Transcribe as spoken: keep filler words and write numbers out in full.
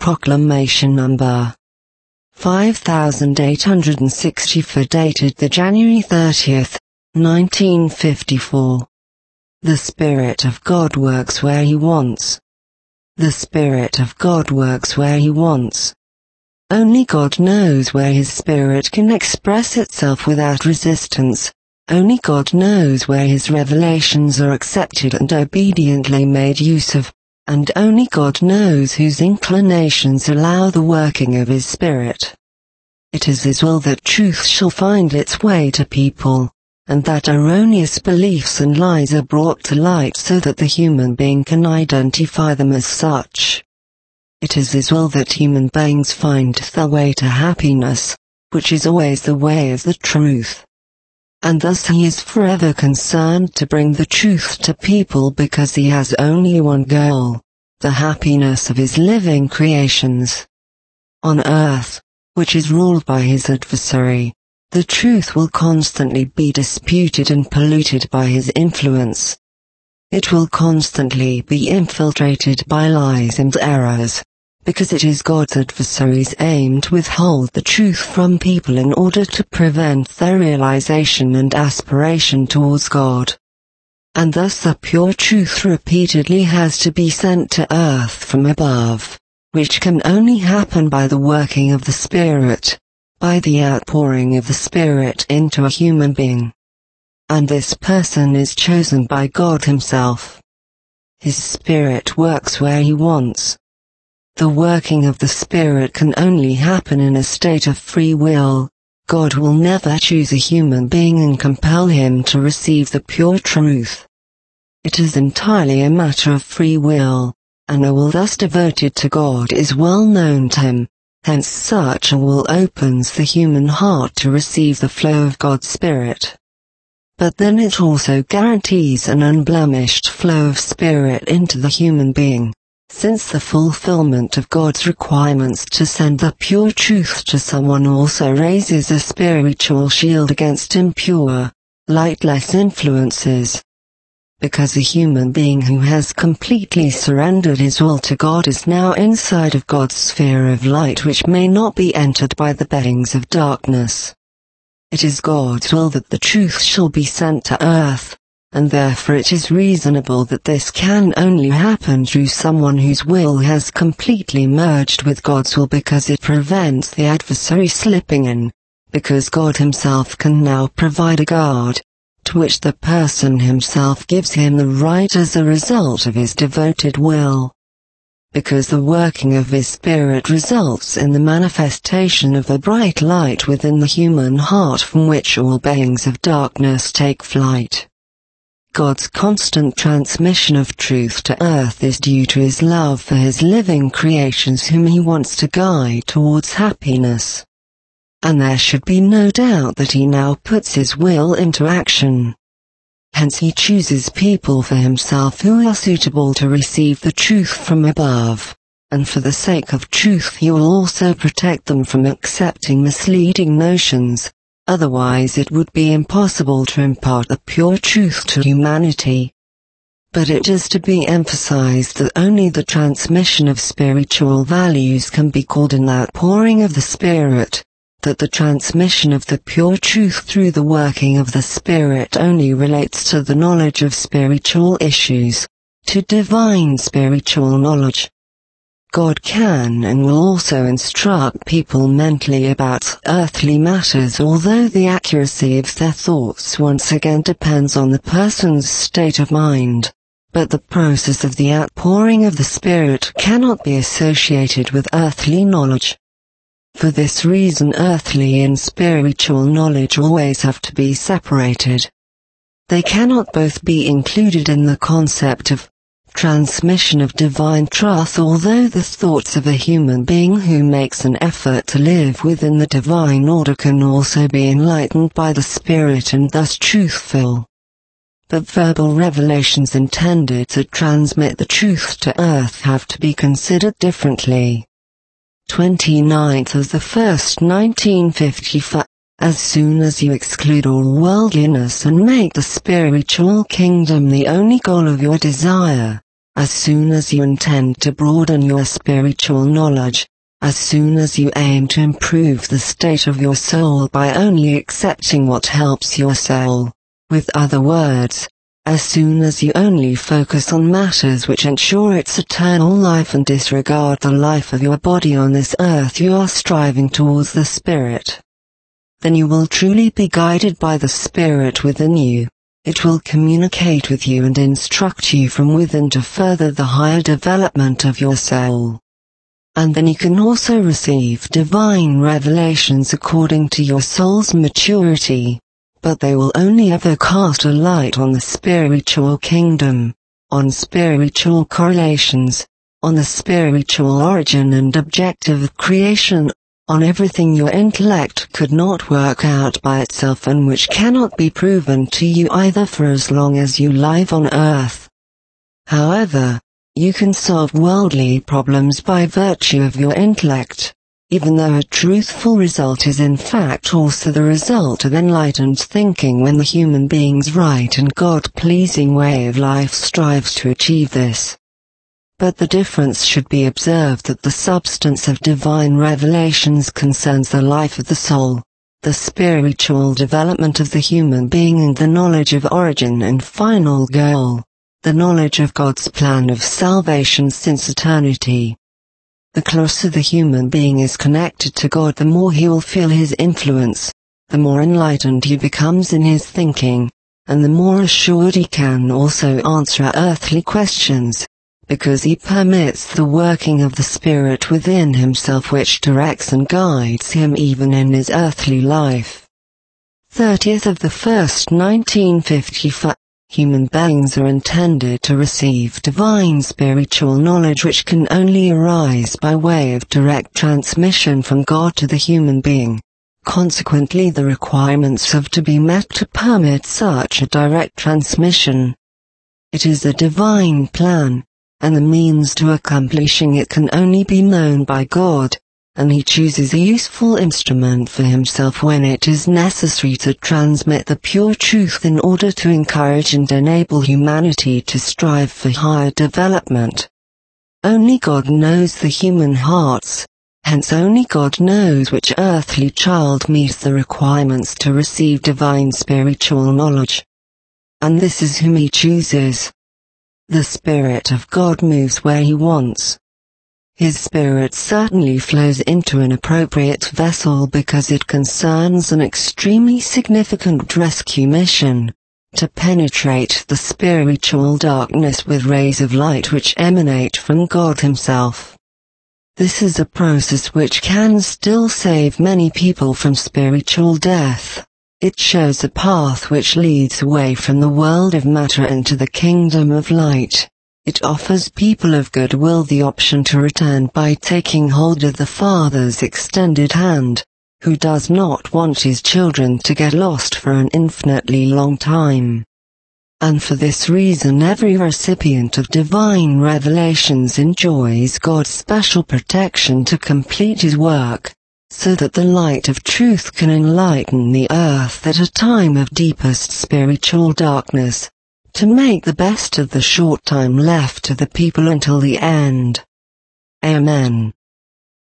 Proclamation number five thousand eight hundred sixty-four dated the January thirtieth, nineteen fifty-four. The Spirit of God works where He wants. The Spirit of God works where He wants. Only God knows where His Spirit can express itself without resistance. Only God knows where His revelations are accepted and obediently made use of, and only God knows whose inclinations allow the working of His Spirit. It is His will that truth shall find its way to people, and that erroneous beliefs and lies are brought to light so that the human being can identify them as such. It is His will that human beings find the way to happiness, which is always the way of the truth. And thus He is forever concerned to bring the truth to people because He has only one goal, the happiness of His living creations. On earth, which is ruled by His adversary, the truth will constantly be disputed and polluted by his influence. It will constantly be infiltrated by lies and errors, because it is God's adversary's aim to withhold the truth from people in order to prevent their realization and aspiration towards God. And thus the pure truth repeatedly has to be sent to earth from above, which can only happen by the working of the Spirit, by the outpouring of the Spirit into a human being. And this person is chosen by God Himself. His Spirit works where He wants. The working of the Spirit can only happen in a state of free will. God will never choose a human being and compel him to receive the pure truth. It is entirely a matter of free will, and a will thus devoted to God is well known to Him, hence such a will opens the human heart to receive the flow of God's Spirit. But then it also guarantees an unblemished flow of Spirit into the human being, since the fulfillment of God's requirements to send the pure truth to someone also raises a spiritual shield against impure, lightless influences. Because a human being who has completely surrendered his will to God is now inside of God's sphere of light which may not be entered by the beings of darkness. It is God's will that the truth shall be sent to earth, and therefore it is reasonable that this can only happen through someone whose will has completely merged with God's will, because it prevents the adversary slipping in, because God Himself can now provide a guard, to which the person himself gives him the right as a result of his devoted will. Because the working of His Spirit results in the manifestation of a bright light within the human heart from which all beings of darkness take flight. God's constant transmission of truth to earth is due to His love for His living creations whom He wants to guide towards happiness. And there should be no doubt that He now puts His will into action. Hence He chooses people for Himself who are suitable to receive the truth from above, and for the sake of truth He will also protect them from accepting misleading notions. Otherwise it would be impossible to impart the pure truth to humanity. But it is to be emphasized that only the transmission of spiritual values can be called an outpouring of the Spirit, that the transmission of the pure truth through the working of the Spirit only relates to the knowledge of spiritual issues, to divine spiritual knowledge. God can and will also instruct people mentally about earthly matters, although the accuracy of their thoughts once again depends on the person's state of mind. But the process of the outpouring of the Spirit cannot be associated with earthly knowledge. For this reason earthly and spiritual knowledge always have to be separated. They cannot both be included in the concept of transmission of divine truth, although the thoughts of a human being who makes an effort to live within the divine order can also be enlightened by the Spirit and thus truthful. But verbal revelations intended to transmit the truth to earth have to be considered differently. twenty-ninth of the first nineteen fifty-four. As soon as you exclude all worldliness and make the spiritual kingdom the only goal of your desire, as soon as you intend to broaden your spiritual knowledge, as soon as you aim to improve the state of your soul by only accepting what helps your soul, with other words, as soon as you only focus on matters which ensure its eternal life and disregard the life of your body on this earth, you are striving towards the Spirit. Then you will truly be guided by the Spirit within you. It will communicate with you and instruct you from within to further the higher development of your soul. And then you can also receive divine revelations according to your soul's maturity, but they will only ever cast a light on the spiritual kingdom, on spiritual correlations, on the spiritual origin and objective of creation, on everything your intellect could not work out by itself and which cannot be proven to you either for as long as you live on earth. However, you can solve worldly problems by virtue of your intellect, even though a truthful result is in fact also the result of enlightened thinking when the human being's right and God-pleasing way of life strives to achieve this. But the difference should be observed that the substance of divine revelations concerns the life of the soul, the spiritual development of the human being and the knowledge of origin and final goal, the knowledge of God's plan of salvation since eternity. The closer the human being is connected to God, the more he will feel his influence, the more enlightened he becomes in his thinking, and the more assured he can also answer earthly questions, because he permits the working of the Spirit within himself which directs and guides him even in his earthly life. thirtieth of the first nineteen fifty-five. Human beings are intended to receive divine spiritual knowledge which can only arise by way of direct transmission from God to the human being. Consequently, the requirements have to be met to permit such a direct transmission. It is a divine plan, and the means to accomplishing it can only be known by God, and he chooses a useful instrument for himself when it is necessary to transmit the pure truth in order to encourage and enable humanity to strive for higher development. Only God knows the human hearts, hence only God knows which earthly child meets the requirements to receive divine spiritual knowledge. And this is whom he chooses. The Spirit of God moves where he wants. His Spirit certainly flows into an appropriate vessel because it concerns an extremely significant rescue mission, to penetrate the spiritual darkness with rays of light which emanate from God himself. This is a process which can still save many people from spiritual death. It shows a path which leads away from the world of matter into the kingdom of light. It offers people of goodwill the option to return by taking hold of the Father's extended hand, who does not want his children to get lost for an infinitely long time. And for this reason every recipient of divine revelations enjoys God's special protection to complete his work, so that the light of truth can enlighten the earth at a time of deepest spiritual darkness, to make the best of the short time left to the people until the end. Amen.